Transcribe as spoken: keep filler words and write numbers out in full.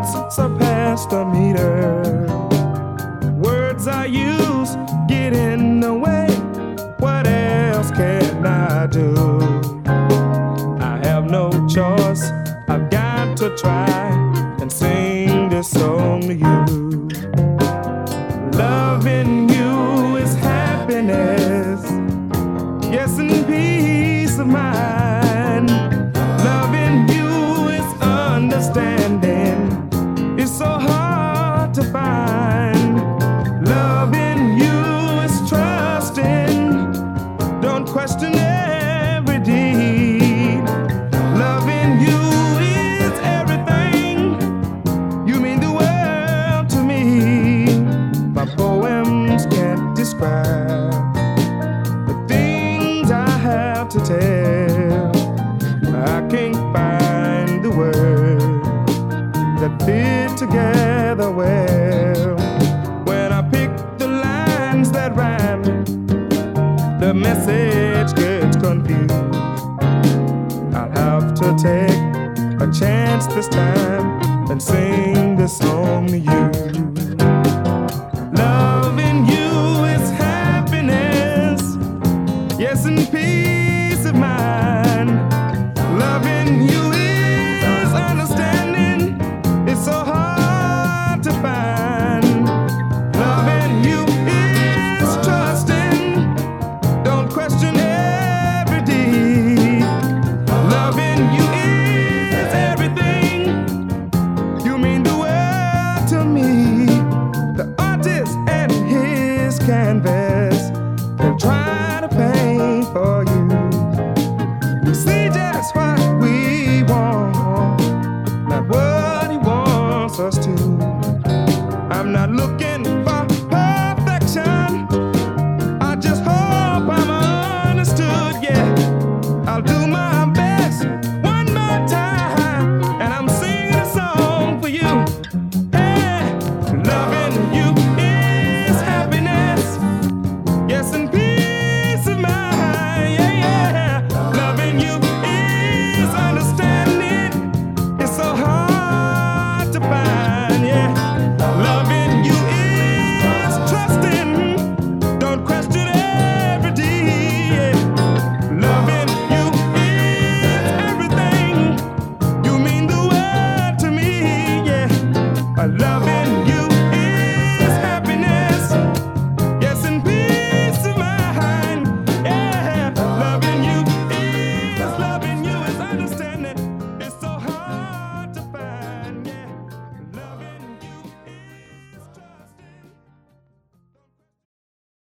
thoughts surpass the meter. Words I use get in the way. What else can I do? I have no choice. I've got to try and sing this song to you. Loving you is happiness, yes, and peace of mind. Loving you is understanding. It's so hard to find. Loving you is trusting. Don't question every deed. Loving you is everything. You mean the world to me. My poems can't describe the things I have to tell. I can't find the words that fit together well. When I pick the lines that rhyme, the message gets confused. I'll have to take a chance this time and sing this song to you. Loving you is happiness, yes, and peace of mind. Loving you is understanding. It's so hard to find. Loving you is trusting. Don't question every deed. Loving you is everything. You mean the world to me. The artist and his canvas can try to paint for you. We see just what we want, not what he wants us to. I'm not looking for perfection. I just hope I'm understood, yeah. I'll do my best one more time, and I'm singing a song for you. Hey, loving you is happiness, yes, and peace of mind, yeah, yeah. Loving you is understanding. It's so hard to find, yeah. Loving you is trusting. Don't question every deed, yeah. Loving you is everything. You mean the world to me, yeah. I love